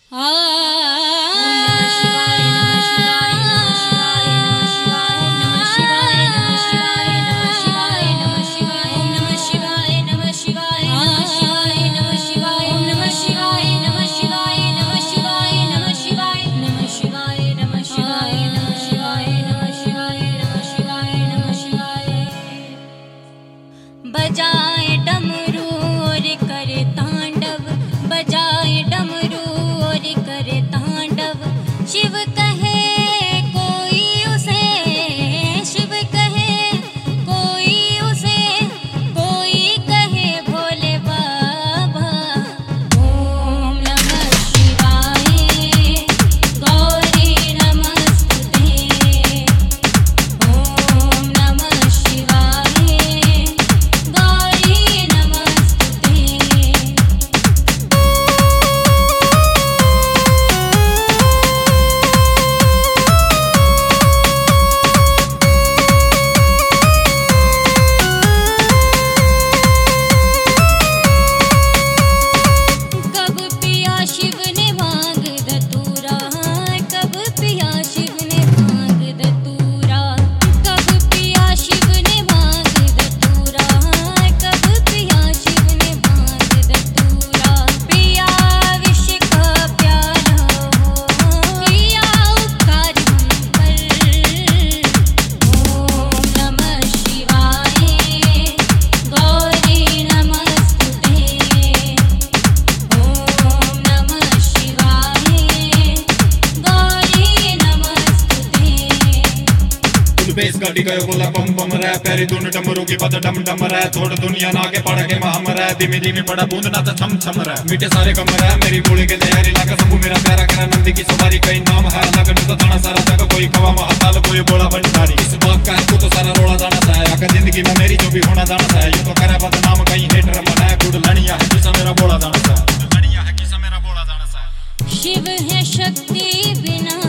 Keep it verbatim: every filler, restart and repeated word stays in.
बजाए डमरू और करे तांडव, बजाए डमरू और करे तांडव। शिव कहे कोई उसे, शिव कहे कोई उसे, कोई कहे भोले बाबा। ओम नमः शिवाय गौरी नमस्तुते। ओम नमः शिवाय गौरी नमस्तुते। कब पिया शिव ने भांग धतूरा, कब पिया शिव ने भांग धतूरा। कब पिया शिव ने भांग धतूरा, कब पिया शिव ने भांग धतूरा। पिया विष का प्याला हो, किया उपकार हम पर। ओम नमः शिवाय गौरी नमस्तुते। ओम नमः शिवाय गौरी नमस्तुते। फुल बेस गाड़ी गयो बोला बम बम रै, पैरी धुन डमरू की पद डम डम रै। थोड़ दुनिया ना के पड़ के महम रै, धीमी धीमी पड़ा बूंद ना तो छम छम रै। मीठे सारे कम रै, मेरी बोली के तैयारी लाका शंभू मेरा प्यारा करा। नंदी की सवारी कई नाम है, लगन तो थाना सारा जग। कोई कवा महाकाल कोई बोला भंडारी। इस बात का है तू तो सारा रोड़ा जाना सा है, आकर जिंदगी में मेरी जो भी होना जाना सा है। यूं तो करे बदनाम कहीं हेटर बनाए, गुड लड़िया है किसा मेरा बोला जाना सा, लड़िया है किसा मेरा बोला जाना सा। शिव है शक्ति बिना